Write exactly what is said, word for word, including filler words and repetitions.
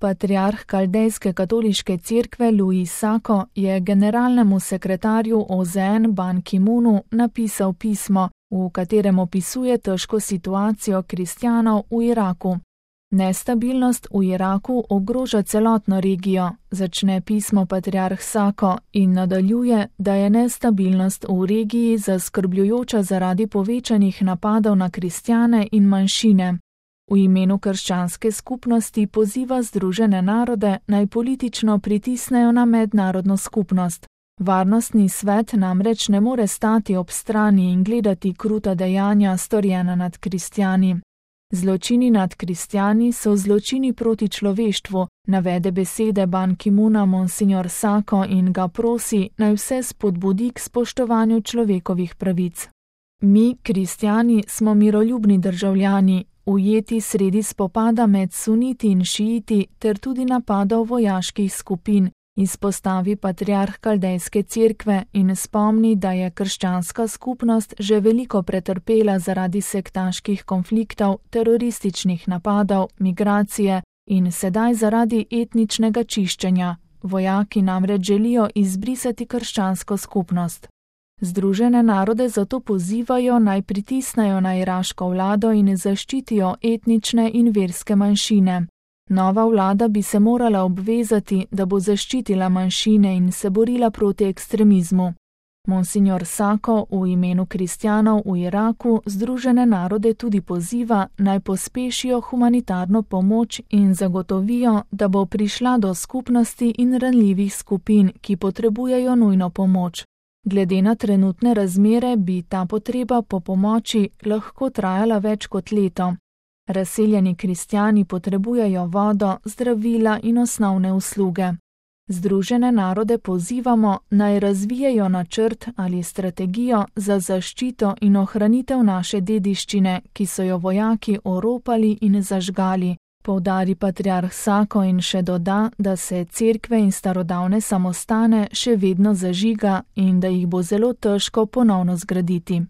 Patriarh Kaldejske katoliške cerkve Louis Sako je generalnemu sekretarju O Z N Ban Ki-moonu napisal pismo, v katerem opisuje težko situacijo kristjanov v Iraku. Nestabilnost v Iraku ogroža celotno regijo, začne pismo patriarh Sako in nadaljuje, da je nestabilnost v regiji zaskrbljujoča zaradi povečanih napadov na kristjane in manjšine. V imenu krščanske skupnosti poziva Združene narode naj politično pritisnejo na mednarodno skupnost. Varnostni svet namreč ne more stati ob strani in gledati kruta dejanja storjena nad kristjani. Zločini nad kristjani so zločini proti človeštvu, navede besede Ban Ki-moona monsignor Sako in ga prosi, naj vse spodbudi k spoštovanju človekovih pravic. Mi, kristjani, smo miroljubni državljani, ujeti sredi spopada med suniti in šiiti ter tudi napadov vojaških skupin, izpostavi patriarh Kaldejske cerkve in spomni, da je krščanska skupnost že veliko pretrpela zaradi sektaških konfliktov, terorističnih napadov, migracije in sedaj zaradi etničnega čiščenja. Vojaki namreč želijo izbrisati krščansko skupnost. Združene narode zato pozivajo naj pritisnejo na iraško vlado in zaščitijo etnične in verske manjšine. Nova vlada bi se morala obvezati, da bo zaščitila manjšine in se borila proti ekstremizmu. Monsignor Sako v imenu kristjanov v Iraku Združene narode tudi poziva, naj pospešijo humanitarno pomoč in zagotovijo, da bo prišla do skupnosti in ranljivih skupin, ki potrebujejo nujno pomoč. Glede na trenutne razmere bi ta potreba po pomoči lahko trajala več kot leto. Razseljeni kristjani potrebujejo vodo, zdravila in osnovne usluge. Združene narode pozivamo, naj razvijejo načrt ali strategijo za zaščito in ohranitev naše dediščine, ki so jo vojaki oropali in zažgali, poudari patriarh Sako in še doda, da se cerkve in starodavne samostane še vedno zažiga in da jih bo zelo težko ponovno zgraditi.